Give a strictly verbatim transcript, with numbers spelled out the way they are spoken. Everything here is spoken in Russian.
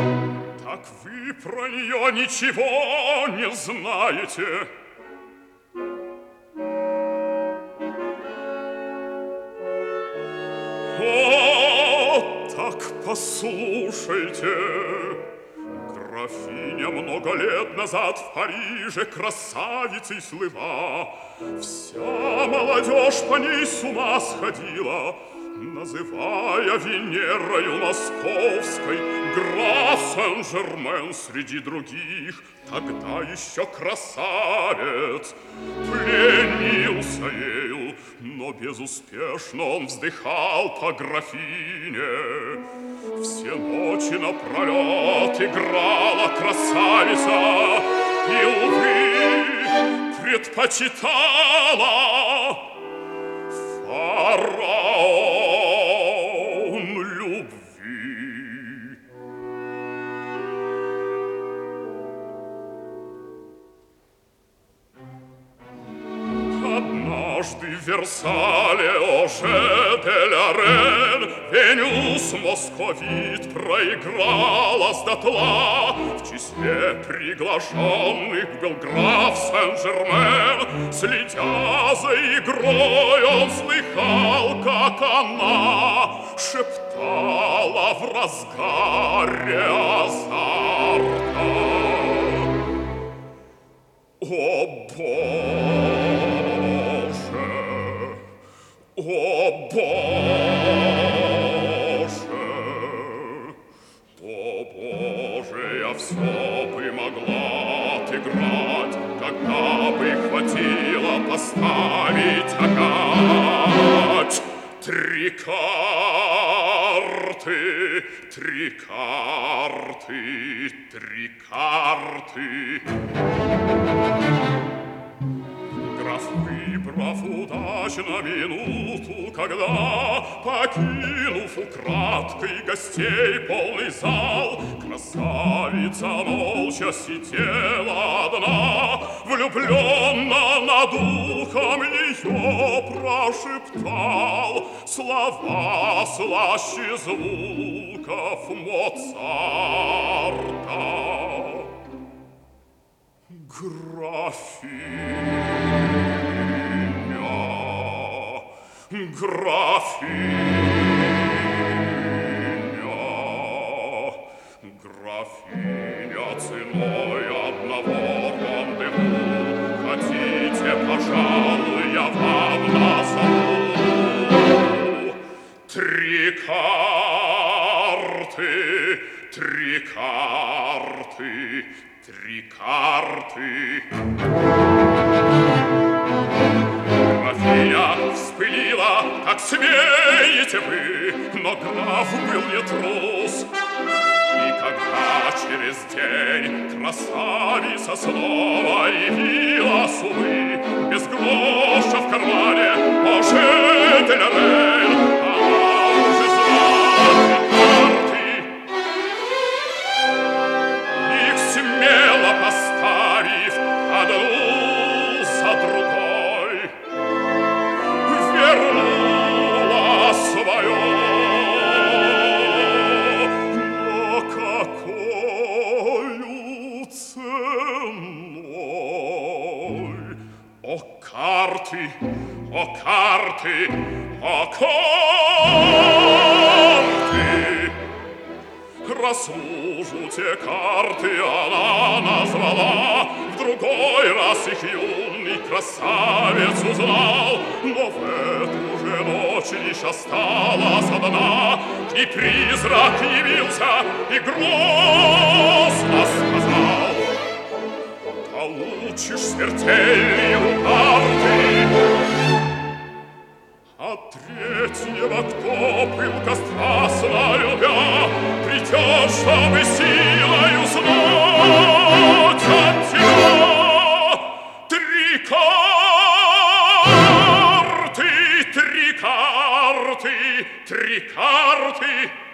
Так вы про нее ничего не знаете? О, так послушайте. Графиня много лет назад в Париже красавицей слыла. Вся молодежь по ней с ума сходила, называя Венерою московской. Граф Сен-Жермен среди других, тогда еще красавец, пленился ею, но безуспешно он вздыхал по графине. Все ночи напролет играла красавица и, увы, предпочитала фараон любви. Однажды в Версале Оже де ля Рен Венус московит проигралась дотла. В числе приглашенных был граф Сен-Жермен. Следя за игрой, он слыхал, как она шептала в разгаре азарта: «О, Боже! О, Боже! О, Боже, я все бы могла отыграть, когда бы хватило поставить опять три карты, три карты, три карты». Граф, выбрав удачно минуту, когда, покинув украдкой гостей полный зал, красавица молча сидела одна, влюбленно над ухом ее прошептал слова слаще звуков Моцарта. Графиня, графиня, графиня, ценой одного рандеву хотите, пожалуй, я вам назову три карты, три карты, три карты. Графиня вспылила: как смеете вы? Но граф был не трус. И когда через день красавица снова явилась, увы, без гроша в кармане, Оже де ля Рен, она уже знала три карты. Их смело поставив одну за другой, вернула свое. Но какою ценой? О, карты, о, карты, о, карты! Раз мужу те карты она назвала, в другой раз их юный красавец узнал. Но в эту же ночь лишь осталась одна, и призрак явился и грозно сказал: получишь смертельные карты. А третьего, кто пылко страстно любя, придет, чтобы силою знать от тебя три карты, три карты, три карты.